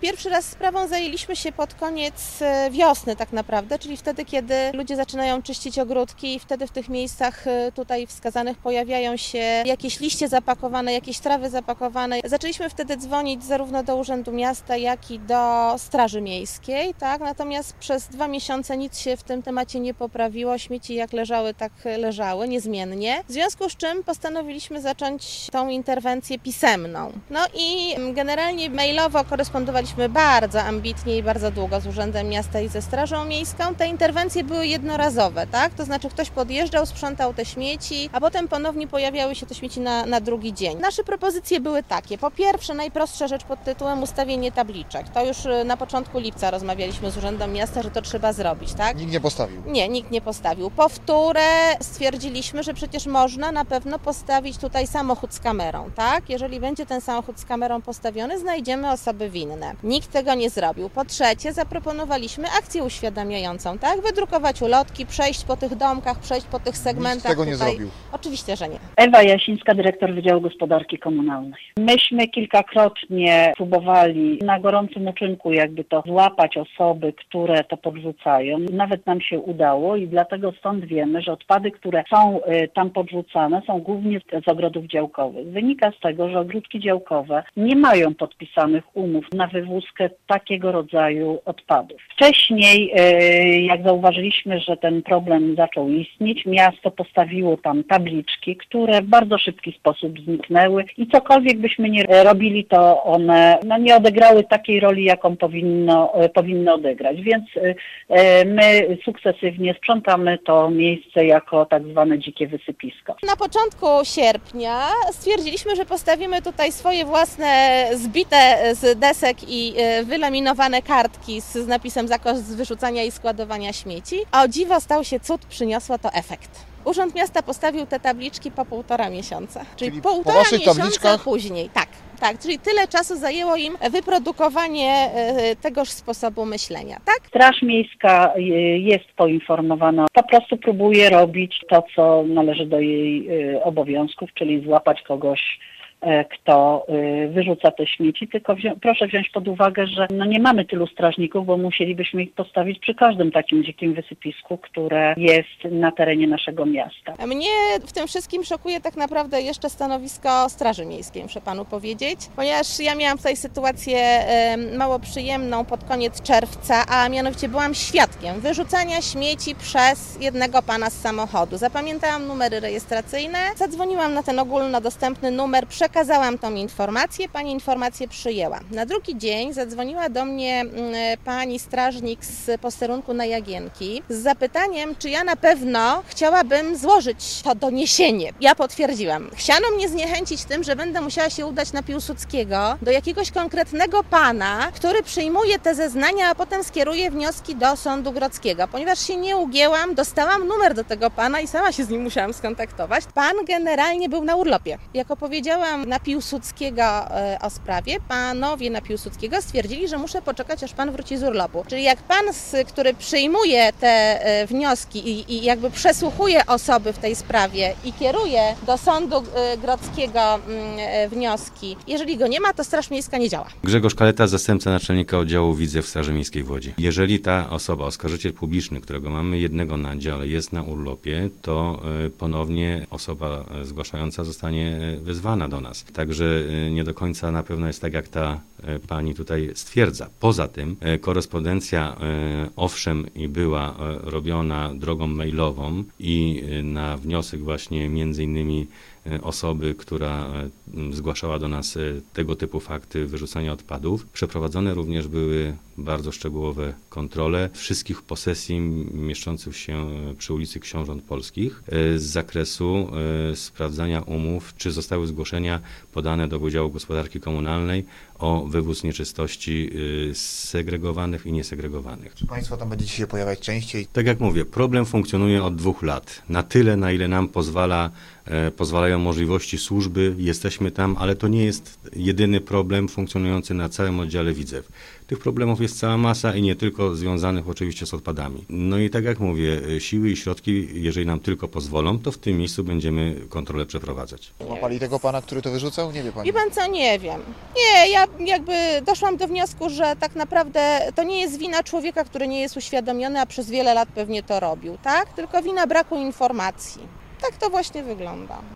Pierwszy raz sprawą zajęliśmy się pod koniec wiosny tak naprawdę, czyli wtedy, kiedy ludzie zaczynają czyścić ogródki i wtedy w tych miejscach tutaj wskazanych pojawiają się jakieś liście zapakowane, jakieś trawy zapakowane. Zaczęliśmy wtedy dzwonić zarówno do Urzędu Miasta, jak i do Straży Miejskiej, tak? Natomiast przez 2 miesiące nic się w tym temacie nie poprawiło. Śmieci jak leżały, tak leżały, niezmiennie. W związku z czym postanowiliśmy zacząć tą interwencję pisemną. No i generalnie mailowo korespondowaliśmy bardzo ambitnie i bardzo długo z Urzędem Miasta i ze Strażą Miejską. Te interwencje były jednorazowe, tak? To znaczy ktoś podjeżdżał, sprzątał te śmieci, a potem ponownie pojawiały się te śmieci na drugi dzień. Nasze propozycje były takie. Po pierwsze, najprostsza rzecz pod tytułem ustawienie tabliczek. To już na początku lipca rozmawialiśmy z Urzędem Miasta, że to trzeba zrobić, tak? Nikt nie postawił. Nie, nikt nie postawił. Po wtóre stwierdziliśmy, że przecież można na pewno postawić tutaj samochód z kamerą, tak? Jeżeli będzie ten samochód z kamerą postawiony, znajdziemy osoby winne. Nikt tego nie zrobił. Po trzecie, zaproponowaliśmy akcję uświadamiającą, tak? Wydrukować ulotki, przejść po tych domkach, przejść po tych segmentach. Nikt tego nie zrobił. Oczywiście, że nie. Ewa Jasińska, dyrektor Wydziału Gospodarki Komunalnej. Myśmy kilkakrotnie próbowali na gorącym uczynku jakby to złapać osoby, które to podrzucają. Nawet nam się udało i dlatego stąd wiemy, że odpady, które są tam podrzucane, są głównie z ogrodów działkowych. Wynika z tego, że ogródki działkowe nie mają podpisanych umów na wywózkę takiego rodzaju odpadów. Wcześniej, jak zauważyliśmy, że ten problem zaczął istnieć, miasto postawiło tam tabliczki, które w bardzo szybki sposób zniknęły i cokolwiek byśmy nie robili, to one nie odegrały takiej roli, jaką powinny odegrać. Więc my sukcesywnie sprzątamy to miejsce jako tak zwane dzikie wysypisko. Na początku sierpnia stwierdziliśmy, że postawimy tutaj swoje własne zbite z desek i wylaminowane kartki z napisem zakaz wyrzucania i składowania śmieci. A o dziwo stał się cud, przyniosło to efekt. Urząd Miasta postawił te tabliczki po 1,5 miesiąca. Czyli po 1,5 waszych miesiąca tabliczkach? później. Tak, czyli tyle czasu zajęło im wyprodukowanie tegoż sposobu myślenia, tak? Straż Miejska jest poinformowana, po prostu próbuje robić to, co należy do jej obowiązków, czyli złapać kogoś, kto wyrzuca te śmieci, tylko proszę wziąć pod uwagę, że nie mamy tylu strażników, bo musielibyśmy ich postawić przy każdym takim dzikim wysypisku, które jest na terenie naszego miasta. Mnie w tym wszystkim szokuje tak naprawdę jeszcze stanowisko Straży Miejskiej, muszę panu powiedzieć, ponieważ ja miałam tutaj sytuację mało przyjemną pod koniec czerwca, a mianowicie byłam świadkiem wyrzucania śmieci przez jednego pana z samochodu. Zapamiętałam numery rejestracyjne, zadzwoniłam na ten ogólnodostępny numer, przekazałam tą informację, pani informację przyjęła. Na drugi dzień zadzwoniła do mnie pani strażnik z posterunku na Jagienki z zapytaniem, czy ja na pewno chciałabym złożyć to doniesienie. Ja potwierdziłam. Chciano mnie zniechęcić tym, że będę musiała się udać na Piłsudskiego do jakiegoś konkretnego pana, który przyjmuje te zeznania, a potem skieruje wnioski do Sądu Grodzkiego. Ponieważ się nie ugięłam, dostałam numer do tego pana i sama się z nim musiałam skontaktować. Pan generalnie był na urlopie. Jak opowiedziałam na Piłsudskiego o sprawie, panowie na Piłsudskiego stwierdzili, że muszę poczekać, aż pan wróci z urlopu. Czyli jak pan, który przyjmuje te wnioski i jakby przesłuchuje osoby w tej sprawie i kieruje do Sądu Grodzkiego wnioski, jeżeli go nie ma, to Straż Miejska nie działa. Grzegorz Kaleta, zastępca naczelnika oddziału Widzew w Straży Miejskiej w Łodzi. Jeżeli ta osoba, oskarżyciel publiczny, którego mamy jednego na dziale, jest na urlopie, to ponownie osoba zgłaszająca zostanie wezwana do nas. Także nie do końca na pewno jest tak, jak ta pani tutaj stwierdza. Poza tym korespondencja owszem i była robiona drogą mailową i na wniosek właśnie między innymi osoby, która zgłaszała do nas tego typu fakty wyrzucania odpadów. Przeprowadzone również były bardzo szczegółowe kontrole wszystkich posesji mieszczących się przy ulicy Książąt Polskich z zakresu sprawdzania umów, czy zostały zgłoszenia podane do Wydziału Gospodarki Komunalnej o wywóz nieczystości segregowanych i niesegregowanych. Czy państwo tam będziecie się pojawiać częściej? Tak jak mówię, problem funkcjonuje od 2 lat. Na tyle, na ile nam pozwalają możliwości służby, jesteśmy tam, ale to nie jest jedyny problem funkcjonujący na całym oddziale Widzew. Tych problemów jest cała masa i nie tylko związanych oczywiście z odpadami. No i tak jak mówię, siły i środki, jeżeli nam tylko pozwolą, to w tym miejscu będziemy kontrolę przeprowadzać. Łapali tego pana, który to wyrzucał? Nie wie pani. Wie pan co, nie wiem. Nie, ja jakby doszłam do wniosku, że tak naprawdę to nie jest wina człowieka, który nie jest uświadomiony, a przez wiele lat pewnie to robił, tak? Tylko wina braku informacji. Tak to właśnie wygląda.